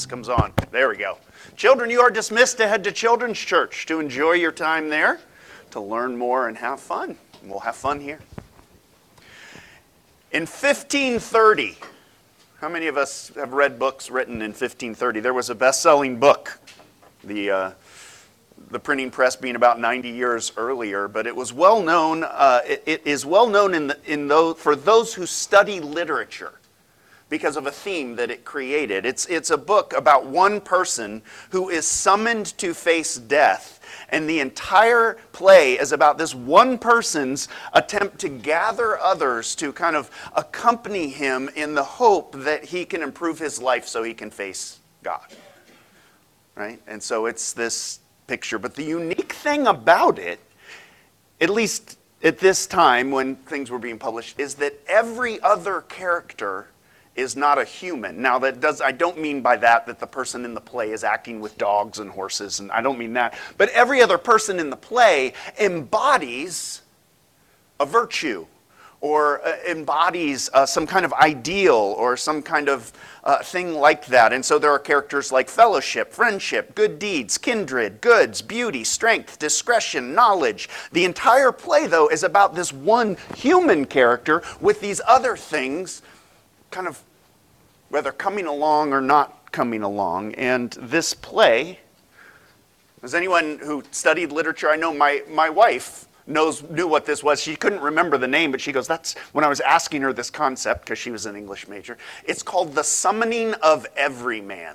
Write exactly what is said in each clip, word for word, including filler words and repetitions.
Comes on. There we go. Children, you are dismissed to head to Children's Church to enjoy your time there, to learn more and have fun. We'll have fun here. In fifteen thirty, how many of us have read books written in fifteen thirty? There was a best-selling book, the uh, the printing press being about ninety years earlier, but it was well known. Uh, it, it is well known in the, in those for those who study literature, because of a theme that it created. It's, it's a book about one person who is summoned to face death, and the entire play is about this one person's attempt to gather others to kind of accompany him in the hope that he can improve his life so he can face God. Right? And so it's this picture. But the unique thing about it, at least at this time when things were being published, is that every other character is not a human. Now, that does I don't mean by that that the person in the play is acting with dogs and horses, and I don't mean that. But every other person in the play embodies a virtue, or uh, embodies uh, some kind of ideal, or some kind of uh, thing like that. And so there are characters like fellowship, friendship, good deeds, kindred, goods, beauty, strength, discretion, knowledge. The entire play, though, is about this one human character with these other things kind of whether coming along or not coming along. And this play, as anyone who studied literature, I know my, my wife knows knew what this was. She couldn't remember the name, but she goes, that's when I was asking her this concept, because she was an English major. It's called The Summoning of Everyman.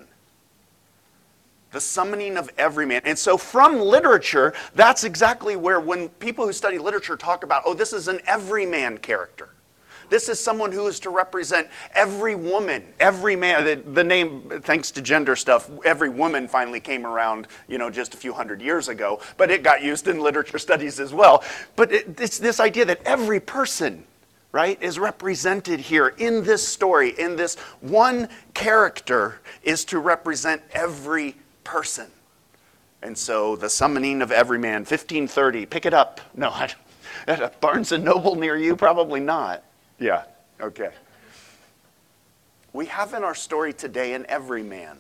The Summoning of Everyman. And so from literature, that's exactly where when people who study literature talk about, oh, this is an everyman character. This is someone who is to represent every woman, every man. The, the name, thanks to gender stuff, every woman finally came around, you know, just a few hundred years ago. But it got used in literature studies as well. But it, it's this idea that every person, right, is represented here in this story, in this one character, is to represent every person. And so the summoning of Everyman, fifteen thirty, pick it up. No, I, at a Barnes and Noble near you, probably not. Yeah, okay. We have in our story today an everyman.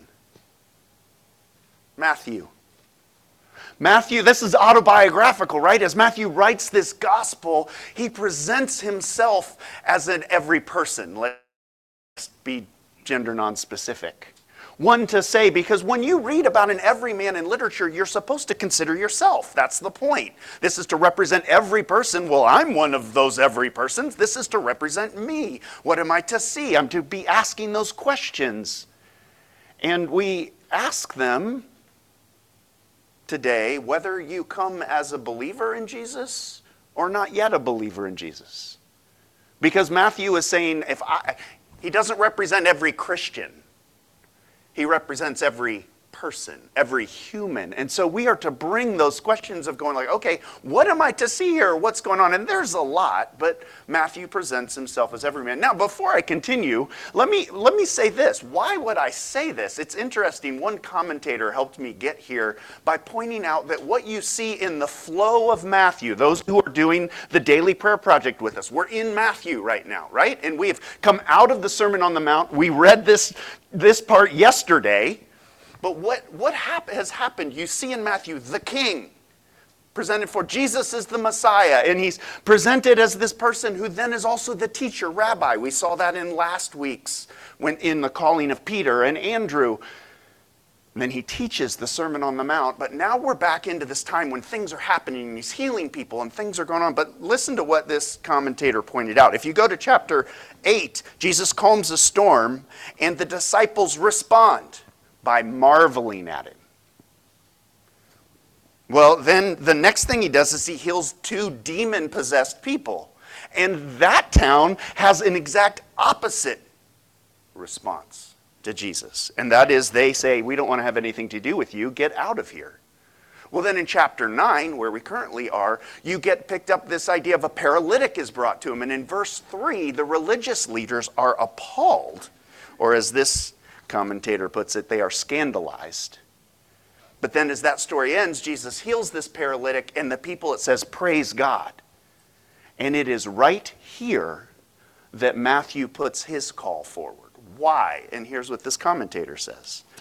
Matthew. Matthew, this is autobiographical, right? As Matthew writes this gospel, he presents himself as an every person. Let's be gender non-specific. One to say, because when you read about an everyman in literature, you're supposed to consider yourself. That's the point. This is to represent every person. Well, I'm one of those every persons. This is to represent me. What am I to see? I'm to be asking those questions. And we ask them today whether you come as a believer in Jesus or not yet a believer in Jesus. Because Matthew is saying, if I, he doesn't represent every Christian. He represents every person, every human. And so we are to bring those questions of going like, okay, what am I to see here? What's going on? And there's a lot, but Matthew presents himself as every man. Now, before I continue, let me, let me say this. Why would I say this? It's interesting. One commentator helped me get here by pointing out that what you see in the flow of Matthew, those who are doing the Daily Prayer Project with us, we're in Matthew right now, right? And we have come out of the Sermon on the Mount. We read this, this part yesterday. But what, what hap- has happened, you see in Matthew, the king presented for Jesus is the Messiah, and he's presented as this person who then is also the teacher, rabbi. We saw that in last week's, when in the calling of Peter and Andrew. And then he teaches the Sermon on the Mount, but now we're back into this time when things are happening, and he's healing people, and things are going on. But listen to what this commentator pointed out. If you go to chapter eight, Jesus calms a storm, and the disciples respond by marveling at him. Well, then the next thing he does is he heals two demon-possessed people. And that town has an exact opposite response to Jesus. And that is they say, we don't want to have anything to do with you. Get out of here. Well, then in chapter nine, where we currently are, you get picked up this idea of a paralytic is brought to him. And in verse three, the religious leaders are appalled, or as this commentator puts it, they are scandalized. But then as that story ends, Jesus heals this paralytic, and the people, it says, praise God. And it is right here that Matthew puts his call forward. Why? And here's what this commentator says.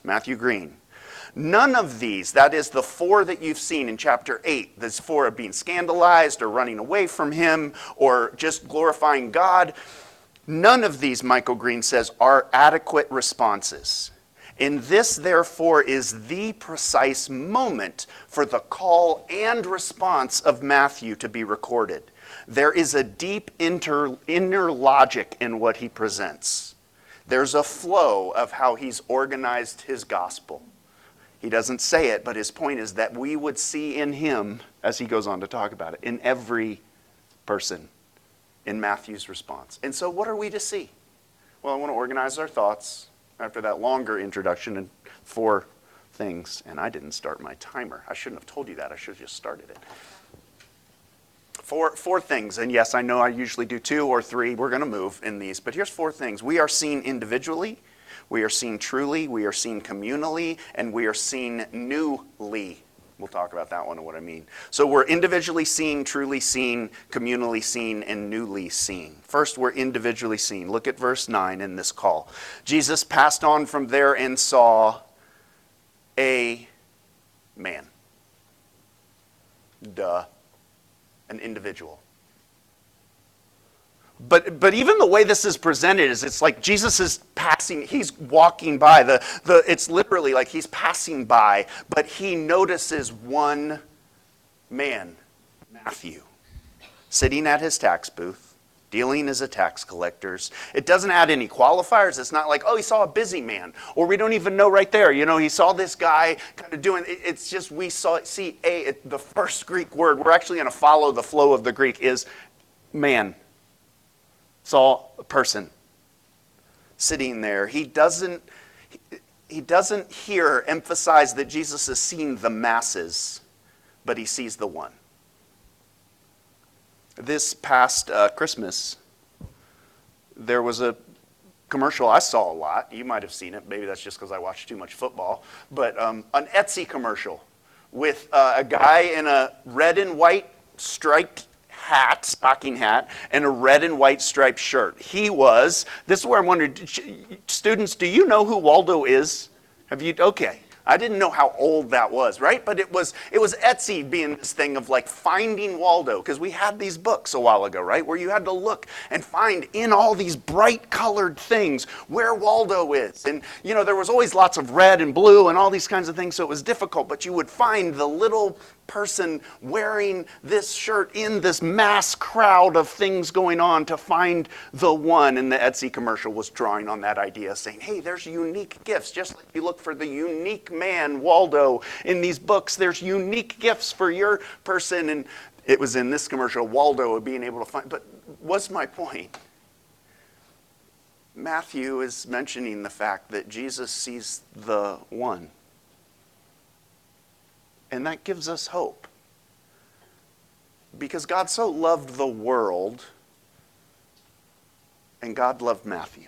Matthew Green. None of these, that is the four that you've seen in chapter eight, this four of being scandalized or running away from him or just glorifying God, none of these, Michael Green says, are adequate responses. And this, therefore, is the precise moment for the call and response of Matthew to be recorded. There is a deep inter, inner logic in what he presents. There's a flow of how he's organized his gospel. He doesn't say it, but his point is that we would see in him, as he goes on to talk about it, in every person in Matthew's response. And so what are we to see? Well, I want to organize our thoughts after that longer introduction and four things. And I didn't start my timer. I shouldn't have told you that. I should have just started it. Four, four things, and yes, I know I usually do two or three. We're going to move in these, but here's four things. We are seen individually. We are seen truly, we are seen communally, and we are seen newly. We'll talk about that one and what I mean. So we're individually seen, truly seen, communally seen, and newly seen. First, we're individually seen. Look at verse nine in this call. Jesus passed on from there and saw a man. Duh. An individual. But but even the way this is presented is it's like Jesus is passing, he's walking by. The, the it's literally like he's passing by, but he notices one man, Matthew, sitting at his tax booth, dealing as a tax collector. It doesn't add any qualifiers. It's not like, oh, he saw a busy man, or we don't even know right there. You know, he saw this guy kind of doing, it, it's just we saw, see, a it, the first Greek word, we're actually going to follow the flow of the Greek, is man. Saw a person sitting there. He doesn't, he doesn't here emphasize that Jesus has seen the masses, but he sees the one. This past uh, Christmas, there was a commercial I saw a lot. You might have seen it. Maybe that's just because I watch too much football. But um, an Etsy commercial with uh, a guy in a red and white striped hat, stocking hat, and a red and white striped shirt. He was, this is where I'm wondering, students, do you know who Waldo is? Have you, okay. I didn't know how old that was, right? But it was it was Etsy being this thing of like finding Waldo, because we had these books a while ago, right? Where you had to look and find in all these bright colored things where Waldo is. And, you know, there was always lots of red and blue and all these kinds of things, so it was difficult. But you would find the little person wearing this shirt in this mass crowd of things going on to find the one. And the Etsy commercial was drawing on that idea, saying, hey, there's unique gifts. Just like you look for the unique man, Waldo, in these books, there's unique gifts for your person. And it was in this commercial, Waldo being able to find. But what's my point? Matthew is mentioning the fact that Jesus sees the one. And that gives us hope. Because God so loved the world, and God loved Matthew.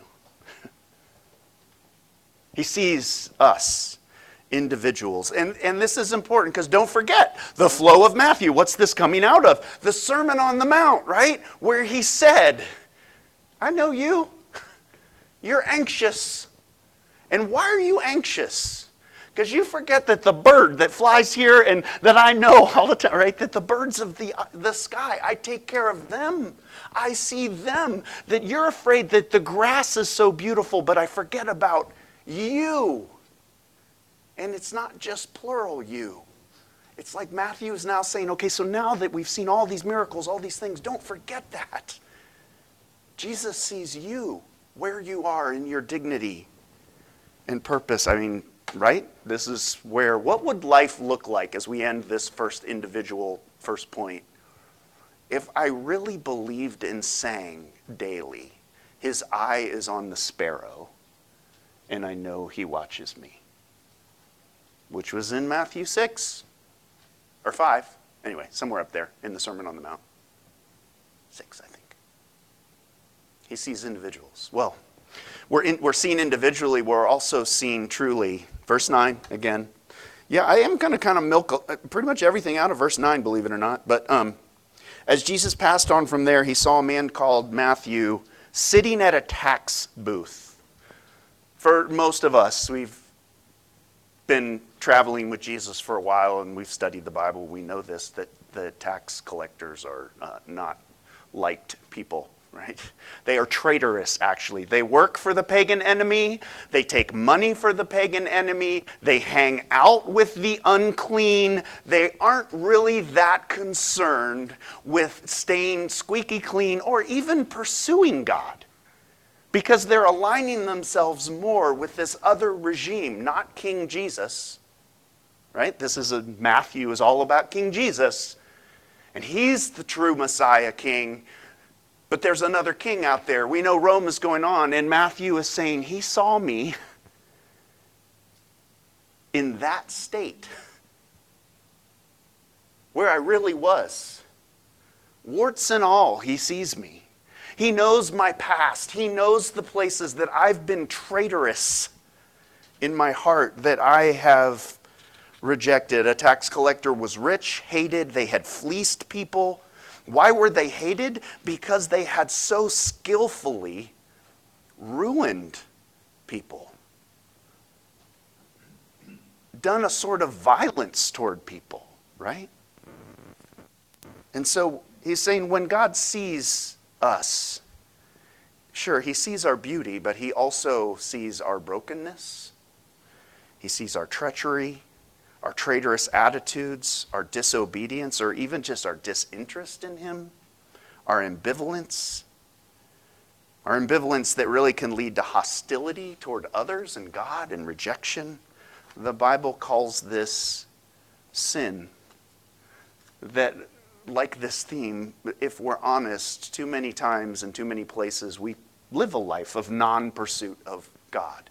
He sees us, individuals. And, and this is important because don't forget the flow of Matthew. What's this coming out of? The Sermon on the Mount, right? Where he said, I know you. You're anxious. And why are you anxious? Because you forget that the bird that flies here and that I know all the time, right? That the birds of the, the sky, I take care of them. I see them. That you're afraid that the grass is so beautiful, but I forget about you. And it's not just plural you. It's like Matthew is now saying, okay, so now that we've seen all these miracles, all these things, don't forget that. Jesus sees you, where you are in your dignity and purpose. I mean, right? This is where, what would life look like as we end this first individual, first point? If I really believed and sang daily, his eye is on the sparrow, and I know he watches me. Which was in Matthew six, or five, anyway, somewhere up there in the Sermon on the Mount. Six, I think. He sees individuals. Well, we're, in, we're seen individually, we're also seen truly. Verse nine, again. Yeah, I am going to kind of milk pretty much everything out of verse nine, believe it or not. But um, as Jesus passed on from there, he saw a man called Matthew sitting at a tax booth. For most of us, we've been traveling with Jesus for a while and we've studied the Bible, we know this, that the tax collectors are uh, not liked people, right? They are traitorous, actually. They work for the pagan enemy. They take money for the pagan enemy. They hang out with the unclean. They aren't really that concerned with staying squeaky clean or even pursuing God, because they're aligning themselves more with this other regime, not King Jesus, right? This is a, Matthew is all about King Jesus, and he's the true Messiah king, but there's another king out there. We know Rome is going on, and Matthew is saying, he saw me in that state, where I really was. Warts and all, he sees me. He knows my past. He knows the places that I've been traitorous in my heart, that I have rejected. A tax collector was rich, hated. They had fleeced people. Why were they hated? Because they had so skillfully ruined people, done a sort of violence toward people, right? And so he's saying when God sees us, sure, he sees our beauty, but he also sees our brokenness. He sees our treachery, our traitorous attitudes, our disobedience, or even just our disinterest in him, our ambivalence, our ambivalence that really can lead to hostility toward others and God and rejection. The Bible calls this sin. That, like this theme, if we're honest, too many times and too many places, we live a life of non-pursuit of God.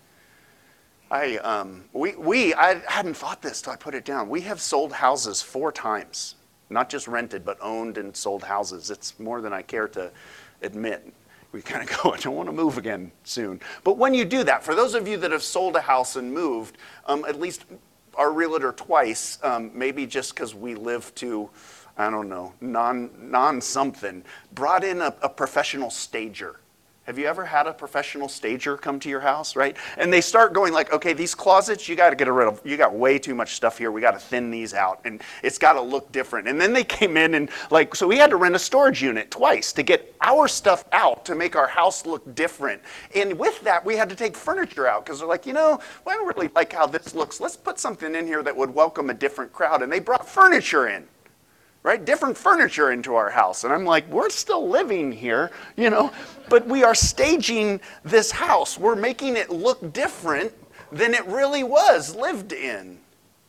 I, um, we, we, I hadn't thought this till I put it down. We have sold houses four times. Not just rented, but owned and sold houses. It's more than I care to admit. We kind of go, I don't want to move again soon. But when you do that, for those of you that have sold a house and moved, um, at least our realtor twice, um, maybe just because we live to, I don't know, non, non-something, brought in a, a professional stager. Have you ever had a professional stager come to your house, right? And they start going like, okay, these closets, you got to get rid of, you got way too much stuff here. We got to thin these out, and it's got to look different. And then they came in and like, so we had to rent a storage unit twice to get our stuff out to make our house look different. And with that, we had to take furniture out because they're like, you know, well, I don't really like how this looks. Let's put something in here that would welcome a different crowd. And they brought furniture in. Right? Different furniture into our house. And I'm like, we're still living here, you know, but we are staging this house. We're making it look different than it really was lived in.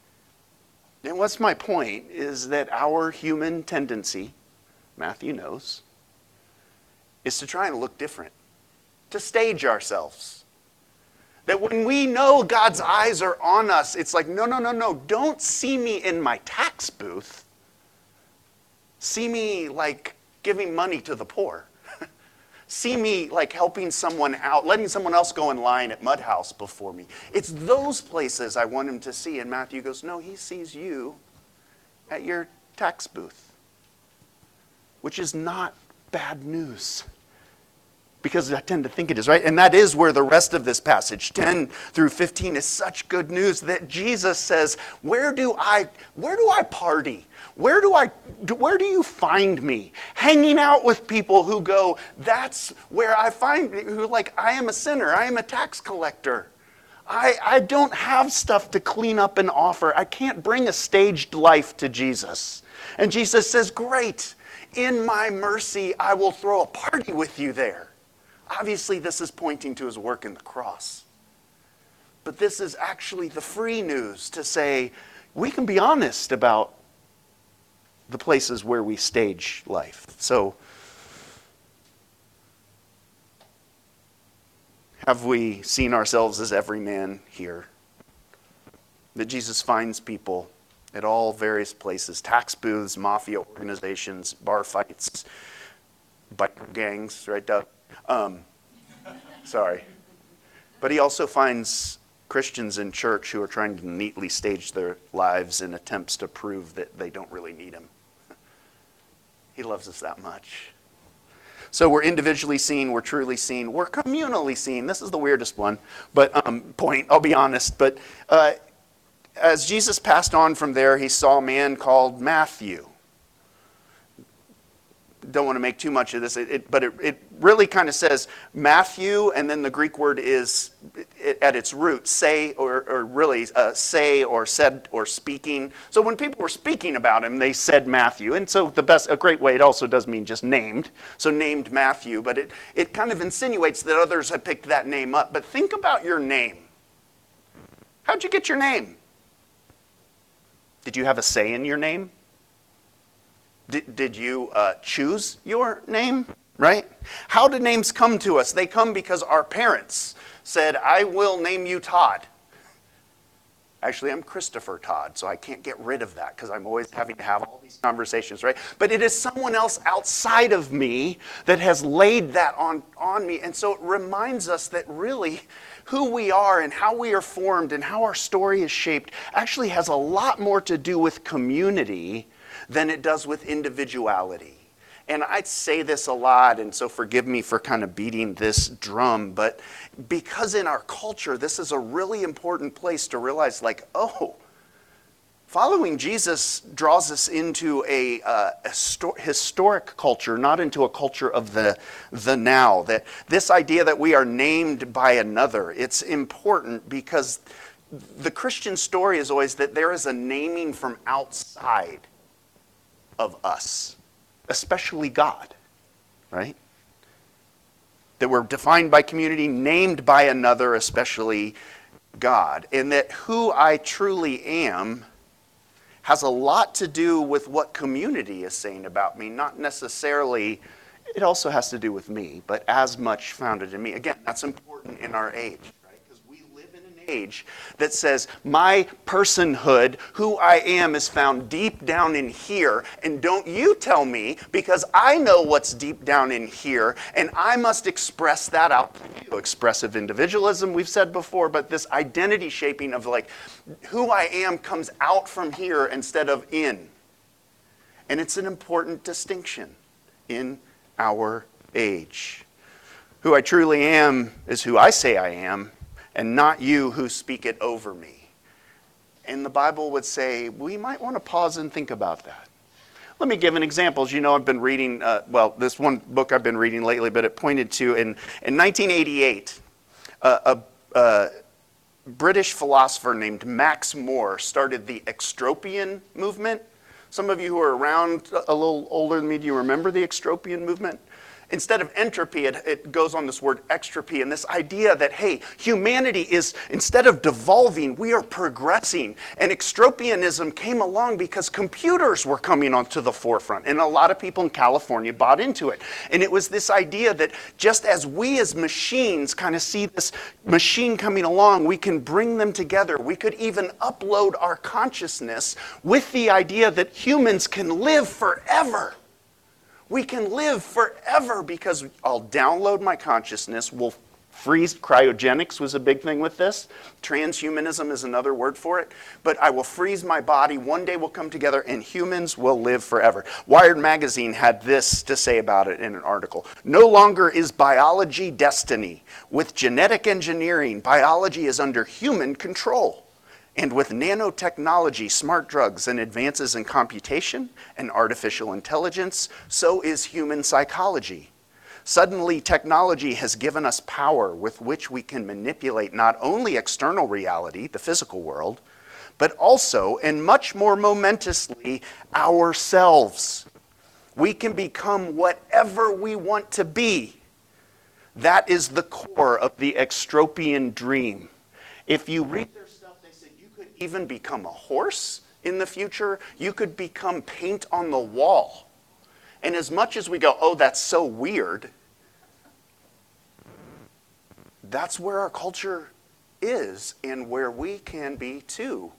And what's my point is that our human tendency, Matthew knows, is to try and look different, to stage ourselves. That when we know God's eyes are on us, it's like, no, no, no, no, don't see me in my tax booth. See me like giving money to the poor. See me like helping someone out, letting someone else go in line at Mud House before me. It's those places I want him to see. And Matthew goes, no, he sees you at your tax booth, which is not bad news. Because I tend to think it is, right? And that is where the rest of this passage, ten through fifteen, is such good news that Jesus says, where do I, where do I party? Where do I, where do you find me? Hanging out with people who go, that's where I find, who like, I am a sinner, I am a tax collector. I, I don't have stuff to clean up and offer. I can't bring a staged life to Jesus. And Jesus says, great, in my mercy, I will throw a party with you there. Obviously, this is pointing to his work in the cross. But this is actually the free news to say, we can be honest about the places where we stage life. So, have we seen ourselves as every man here? That Jesus finds people at all various places, tax booths, mafia organizations, bar fights, biker gangs, right, Doug? Um, sorry. But he also finds Christians in church who are trying to neatly stage their lives in attempts to prove that they don't really need him. He loves us that much. So we're individually seen, we're truly seen, we're communally seen. This is the weirdest one, but um, point, I'll be honest. But uh, as Jesus passed on from there, he saw a man called Matthew. Don't want to make too much of this, it, it, but it, it really kind of says Matthew, and then the Greek word is, it, at its root, say, or, or really uh, say, or said, or speaking. So when people were speaking about him, they said Matthew. And so the best, a great way, it also does mean just named. So named Matthew, but it, it kind of insinuates that others have picked that name up. But think about your name. How'd you get your name? Did you have a say in your name? Did, did you uh, choose your name, right? How do names come to us? They come because our parents said, I will name you Todd. Actually, I'm Christopher Todd, so I can't get rid of that because I'm always having to have all these conversations, right? But it is someone else outside of me that has laid that on, on me. And so it reminds us that really who we are and how we are formed and how our story is shaped actually has a lot more to do with community than it does with individuality. And I'd say this a lot, and so forgive me for kind of beating this drum, but because in our culture, this is a really important place to realize, like, oh, following Jesus draws us into a, uh, a sto- historic culture, not into a culture of the, the now. That this idea that we are named by another, it's important because the Christian story is always that there is a naming from outside of us, especially God, right? That we're defined by community, named by another, especially God. And that who I truly am has a lot to do with what community is saying about me, not necessarily, it also has to do with me, but as much founded in me. Again, that's important in our age. Age that says my personhood, who I am, is found deep down in here, and don't you tell me, because I know what's deep down in here, and I must express that out to you. Expressive individualism, we've said before, but this identity shaping of like who I am comes out from here instead of in. And it's an important distinction in our age. Who I truly am is who I say I am, and not you who speak it over me. And the Bible would say, we might want to pause and think about that. Let me give an example. As you know, I've been reading, uh, well, this one book I've been reading lately, but it pointed to, in, in nineteen eighty-eight, uh, a, a British philosopher named Max Moore started the extropian movement. Some of you who are around a little older than me, do you remember the extropian movement? Instead of entropy, it, it goes on this word extropy, and this idea that, hey, humanity is, instead of devolving, we are progressing. And extropianism came along because computers were coming onto the forefront, and a lot of people in California bought into it. And it was this idea that just as we as machines kind of see this machine coming along, we can bring them together. We could even upload our consciousness with the idea that humans can live forever. We can live forever because I'll download my consciousness, we'll freeze. Cryogenics was a big thing with this. Transhumanism is another word for it. But I will freeze my body, one day we'll come together, and humans will live forever. Wired magazine had this to say about it in an article. No longer is biology destiny. With genetic engineering, biology is under human control. And with nanotechnology, smart drugs, and advances in computation and artificial intelligence, so is human psychology. Suddenly, technology has given us power with which we can manipulate not only external reality, the physical world, but also, and much more momentously, ourselves. We can become whatever we want to be. That is the core of the extropian dream. If you read their stuff, they said you could even become a horse in the future. You could become paint on the wall. And as much as we go, oh, that's so weird, that's where our culture is and where we can be too.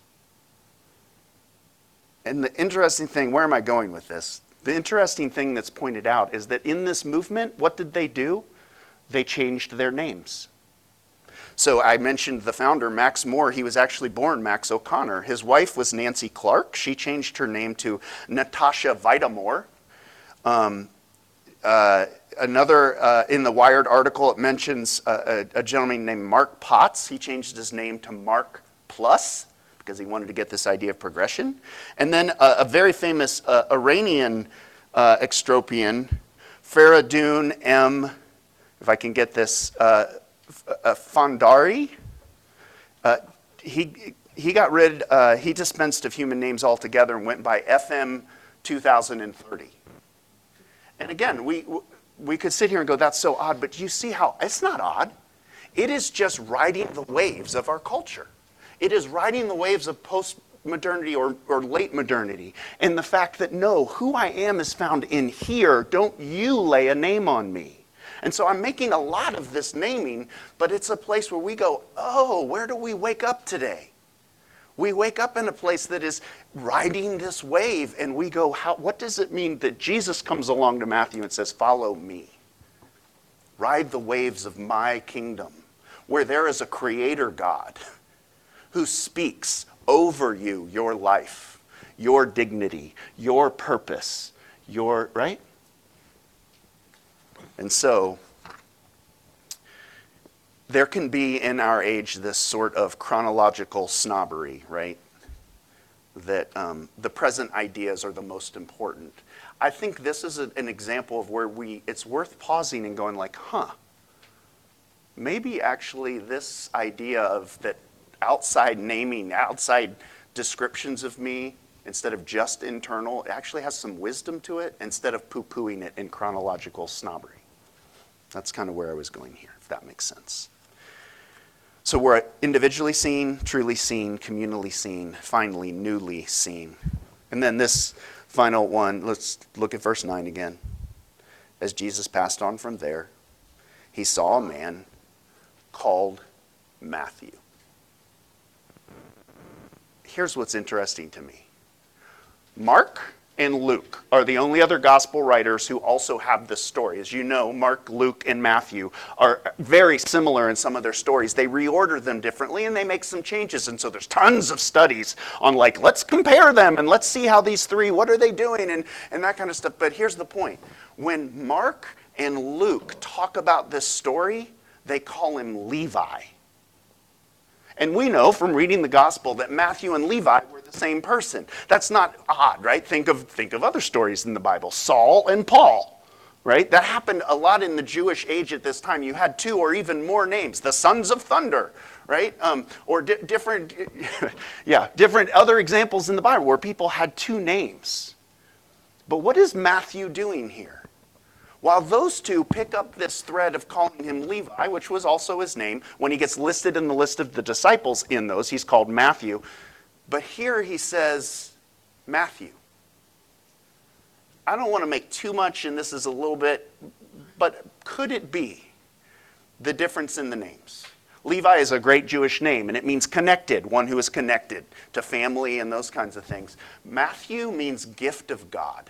And the interesting thing, where am I going with this? The interesting thing that's pointed out is that in this movement, what did they do? They changed their names. So I mentioned the founder, Max Moore. He was actually born Max O'Connor. His wife was Nancy Clark. She changed her name to Natasha Vita-Moore. Um, uh, another, uh, in the Wired article, it mentions a, a, a gentleman named Mark Potts. He changed his name to Mark Plus because he wanted to get this idea of progression. And then a, a very famous uh, Iranian uh, extropian, Faridun M., if I can get this, uh, uh, Fandari, uh, he, he got rid, uh, he dispensed of human names altogether and went by F M two thousand thirty. And again, we, we could sit here and go, that's so odd, but you see how, it's not odd. It is just riding the waves of our culture. It is riding the waves of post-modernity or, or late modernity. And the fact that, no, who I am is found in here. Don't you lay a name on me. And so I'm making a lot of this naming, but it's a place where we go, oh, where do we wake up today? We wake up in a place that is riding this wave, and we go, how, what does it mean that Jesus comes along to Matthew and says, follow me? Ride the waves of my kingdom, where there is a creator God who speaks over you, your life, your dignity, your purpose, your, right? And so, there can be in our age this sort of chronological snobbery, right? That um, the present ideas are the most important. I think this is a, an example of where we, it's worth pausing and going like, huh, maybe actually this idea of that outside naming, outside descriptions of me, instead of just internal, it actually has some wisdom to it instead of poo-pooing it in chronological snobbery. That's kind of where I was going here, if that makes sense. So we're individually seen, truly seen, communally seen, finally, newly seen. And then this final one, let's look at verse nine again. As Jesus passed on from there, he saw a man called Matthew. Here's what's interesting to me. Mark and Luke are the only other gospel writers who also have this story. As you know, Mark, Luke, and Matthew are very similar in some of their stories. They reorder them differently and they make some changes. And so there's tons of studies on like, let's compare them and let's see how these three, what are they doing and, and that kind of stuff. But here's the point. When Mark and Luke talk about this story, they call him Levi. And we know from reading the gospel that Matthew and Levi were the same person. That's not odd, right? Think of, think of other stories in the Bible. Saul and Paul, right? That happened a lot in the Jewish age at this time. You had two or even more names. The sons of thunder, right? Um, or di- different, yeah, different other examples in the Bible where people had two names. But what is Matthew doing here? While those two pick up this thread of calling him Levi, which was also his name, when he gets listed in the list of the disciples in those, he's called Matthew. But here he says, Matthew. I don't want to make too much, and this is a little bit, but could it be the difference in the names? Levi is a great Jewish name, and it means connected, one who is connected to family and those kinds of things. Matthew means gift of God.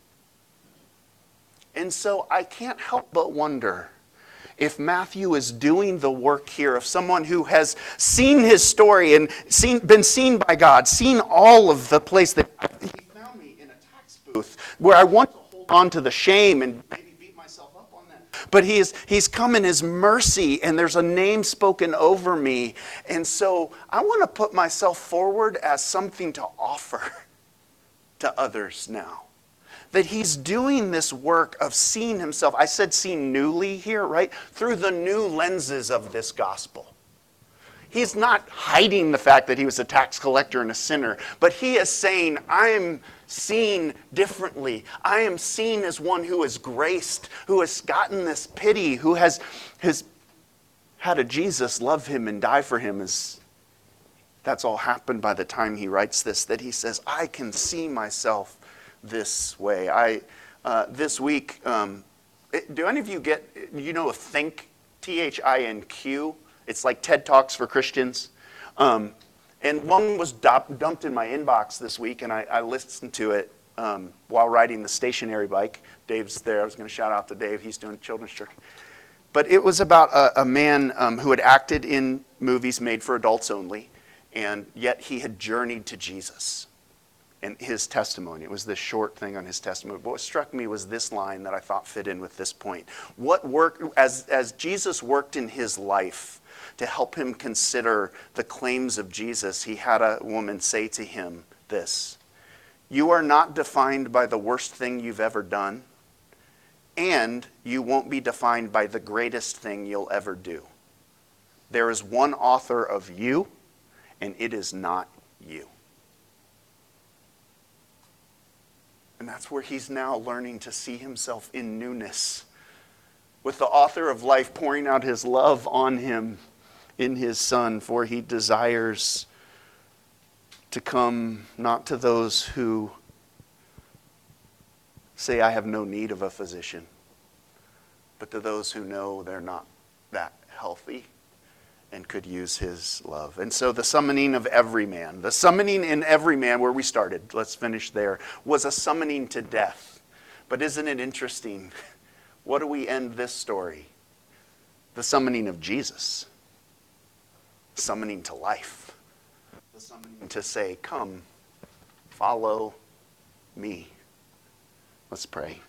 And so I can't help but wonder if Matthew is doing the work here of someone who has seen his story and seen, been seen by God, seen all of the place that he found me in a tax booth where I want to hold on to the shame and maybe beat myself up on that. But he is, he's come in his mercy and there's a name spoken over me. And so I want to put myself forward as something to offer to others now. That he's doing this work of seeing himself, I said seen newly here, right? Through the new lenses of this gospel. He's not hiding the fact that he was a tax collector and a sinner, but he is saying, I am seen differently. I am seen as one who is graced, who has gotten this pity, who has, has had a Jesus love him and die for him. As that's all happened by the time he writes this, that he says, I can see myself this way. I uh, this week, um, it, do any of you get, you know, a Think, T H I N Q? It's like TED Talks for Christians. Um, and one was dump, dumped in my inbox this week, and I, I listened to it um, while riding the stationary bike. Dave's there. I was going to shout out to Dave. He's doing children's church. But it was about a, a man um, who had acted in movies made for adults only, and yet he had journeyed to Jesus. And his testimony, it was this short thing on his testimony. But what struck me was this line that I thought fit in with this point. What worked, as, as Jesus worked in his life to help him consider the claims of Jesus, he had a woman say to him this: "You are not defined by the worst thing you've ever done, and you won't be defined by the greatest thing you'll ever do. There is one author of you, and it is not you." And that's where he's now learning to see himself in newness, with the author of life pouring out his love on him in his Son, for he desires to come not to those who say, "I have no need of a physician," but to those who know they're not that healthy and could use his love. And so the summoning of every man, the summoning in every man, where we started, let's finish there, was a summoning to death. But isn't it interesting? What do we end this story? The summoning of Jesus. Summoning to life. The summoning to say, "Come, follow me." Let's pray.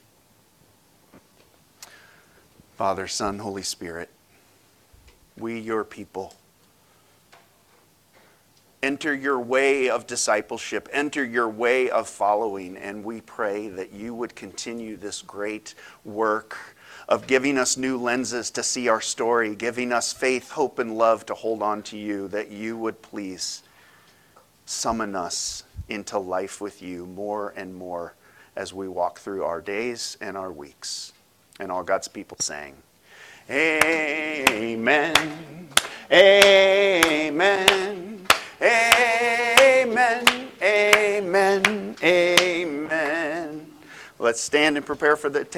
Father, Son, Holy Spirit, we, your people, enter your way of discipleship, enter your way of following, and we pray that you would continue this great work of giving us new lenses to see our story, giving us faith, hope, and love to hold on to you, that you would please summon us into life with you more and more as we walk through our days and our weeks. And all God's people sang, "Amen, amen, amen, amen, amen." Let's stand and prepare for the